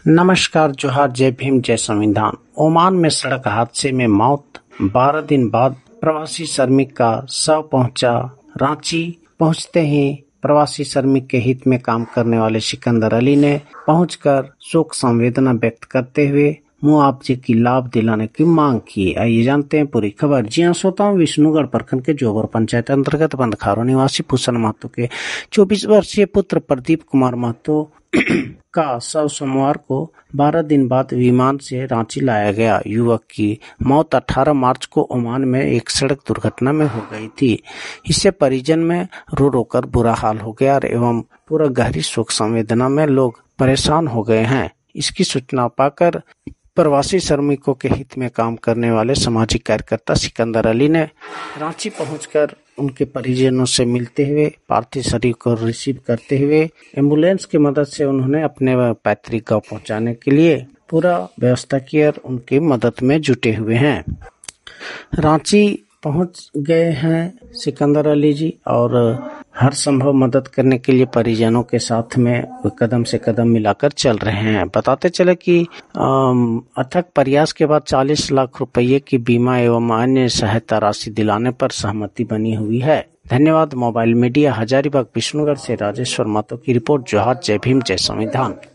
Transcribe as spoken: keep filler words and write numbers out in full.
नमस्कार, जोहार, जय भीम, जय संविधान। ओमान में सड़क हादसे में मौत, बारह दिन बाद प्रवासी श्रमिक का शव पहुंचा रांची। पहुंचते ही प्रवासी श्रमिक के हित में काम करने वाले सिकंदर अली ने पहुंचकर शोक संवेदना व्यक्त करते हुए मुआवजे की लाभ दिलाने की मांग की। आइए जानते हैं पूरी खबर। जी हां श्रोताओं, विष्णुगढ़ प्रखंड के जोबर पंचायत अंतर्गत बंदखारो निवासी भूषण महतो के चौबीस वर्षीय पुत्र प्रदीप कुमार महतो का शव सोमवार को बारह दिन बाद विमान से रांची लाया गया। युवक की मौत अठारह मार्च को ओमान में एक सड़क दुर्घटना में हो गई थी। इससे परिजन में रो रो कर बुरा हाल हो गया एवं पूरा गहरी शोक संवेदना में लोग परेशान हो गए हैं। इसकी सूचना पाकर प्रवासी श्रमिकों के हित में काम करने वाले सामाजिक कार्यकर्ता सिकंदर अली ने रांची पहुंचकर उनके परिजनों से मिलते हुए पार्थिव शरीर को रिसीव करते हुए एम्बुलेंस की मदद से उन्होंने अपने पैतृक गांव पहुंचाने के लिए पूरा व्यवस्था की और उनकी मदद में जुटे हुए हैं। रांची पहुंच गए हैं सिकंदर अली जी और हर संभव मदद करने के लिए परिजनों के साथ में कदम से कदम मिलाकर चल रहे हैं। बताते चले कि अथक प्रयास के बाद चालीस लाख रुपए की बीमा एवं अन्य सहायता राशि दिलाने पर सहमति बनी हुई है। धन्यवाद। मोबाइल मीडिया, हजारीबाग, विष्णुगढ़ से राजेश्वर महतो की रिपोर्ट। जोहार, जय भीम, जय संविधान।